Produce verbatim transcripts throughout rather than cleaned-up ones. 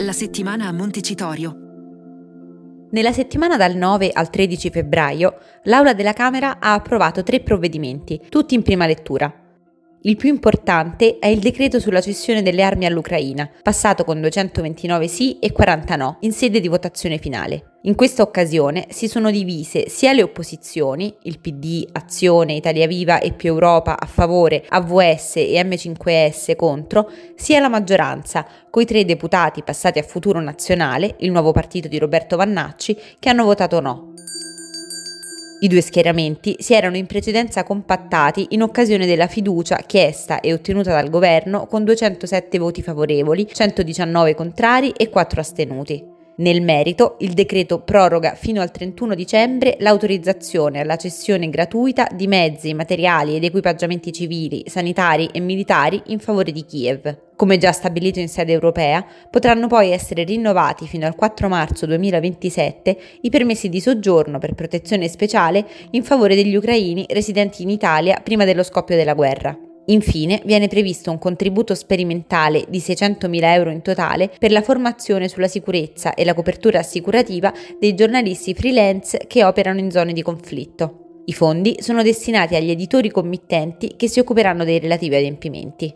La settimana a Montecitorio. Nella settimana dal nove al tredici febbraio, l'Aula della Camera ha approvato tre provvedimenti, tutti in prima lettura. Il più importante è il decreto sulla cessione delle armi all'Ucraina, passato con duecentoventinove sì e quaranta no in sede di votazione finale. In questa occasione si sono divise sia le opposizioni, il P D, Azione, Italia Viva e Più Europa a favore, A V S e M cinque S contro, sia la maggioranza, coi tre deputati passati a Futuro Nazionale, il nuovo partito di Roberto Vannacci, che hanno votato no. I due schieramenti si erano in precedenza compattati in occasione della fiducia chiesta e ottenuta dal governo con duecentosette voti favorevoli, centodiciannove contrari e quattro astenuti. Nel merito, il decreto proroga fino al trentuno dicembre l'autorizzazione alla cessione gratuita di mezzi, materiali ed equipaggiamenti civili, sanitari e militari in favore di Kiev. Come già stabilito in sede europea, potranno poi essere rinnovati fino al quattro marzo duemilaventisette i permessi di soggiorno per protezione speciale in favore degli ucraini residenti in Italia prima dello scoppio della guerra. Infine, viene previsto un contributo sperimentale di seicentomila euro in totale per la formazione sulla sicurezza e la copertura assicurativa dei giornalisti freelance che operano in zone di conflitto. I fondi sono destinati agli editori committenti che si occuperanno dei relativi adempimenti.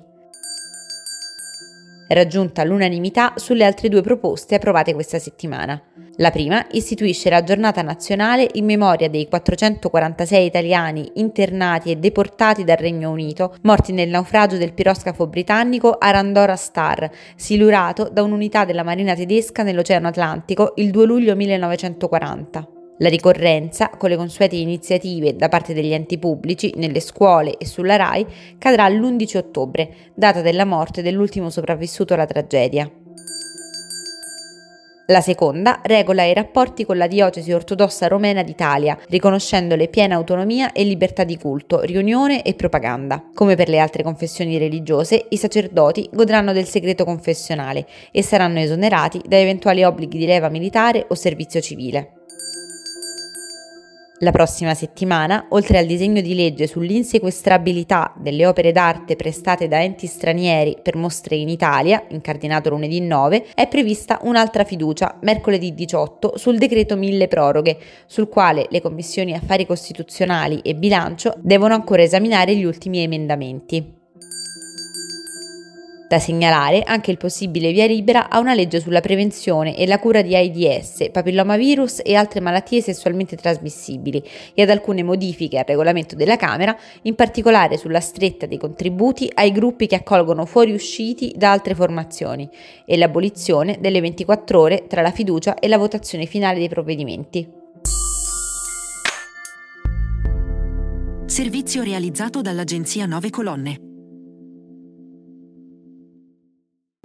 Raggiunta l'unanimità sulle altre due proposte approvate questa settimana. La prima istituisce la giornata nazionale in memoria dei quattrocentoquarantasei italiani internati e deportati dal Regno Unito, morti nel naufragio del piroscafo britannico Arandora Star, silurato da un'unità della Marina tedesca nell'Oceano Atlantico il due luglio millenovecentoquaranta. La ricorrenza, con le consuete iniziative da parte degli enti pubblici, nelle scuole e sulla RAI, cadrà l'undici ottobre, data della morte dell'ultimo sopravvissuto alla tragedia. La seconda regola i rapporti con la diocesi ortodossa romena d'Italia, riconoscendole piena autonomia e libertà di culto, riunione e propaganda. Come per le altre confessioni religiose, i sacerdoti godranno del segreto confessionale e saranno esonerati da eventuali obblighi di leva militare o servizio civile. La prossima settimana, oltre al disegno di legge sull'insequestrabilità delle opere d'arte prestate da enti stranieri per mostre in Italia, incardinato lunedì nove, è prevista un'altra fiducia, mercoledì diciotto, sul decreto mille proroghe, sul quale le commissioni affari costituzionali e bilancio devono ancora esaminare gli ultimi emendamenti. Da segnalare anche il possibile via libera a una legge sulla prevenzione e la cura di AIDS, papillomavirus e altre malattie sessualmente trasmissibili e ad alcune modifiche al regolamento della Camera, in particolare sulla stretta dei contributi ai gruppi che accolgono fuoriusciti da altre formazioni e l'abolizione delle ventiquattro ore tra la fiducia e la votazione finale dei provvedimenti. Servizio realizzato dall'agenzia nove Colonne.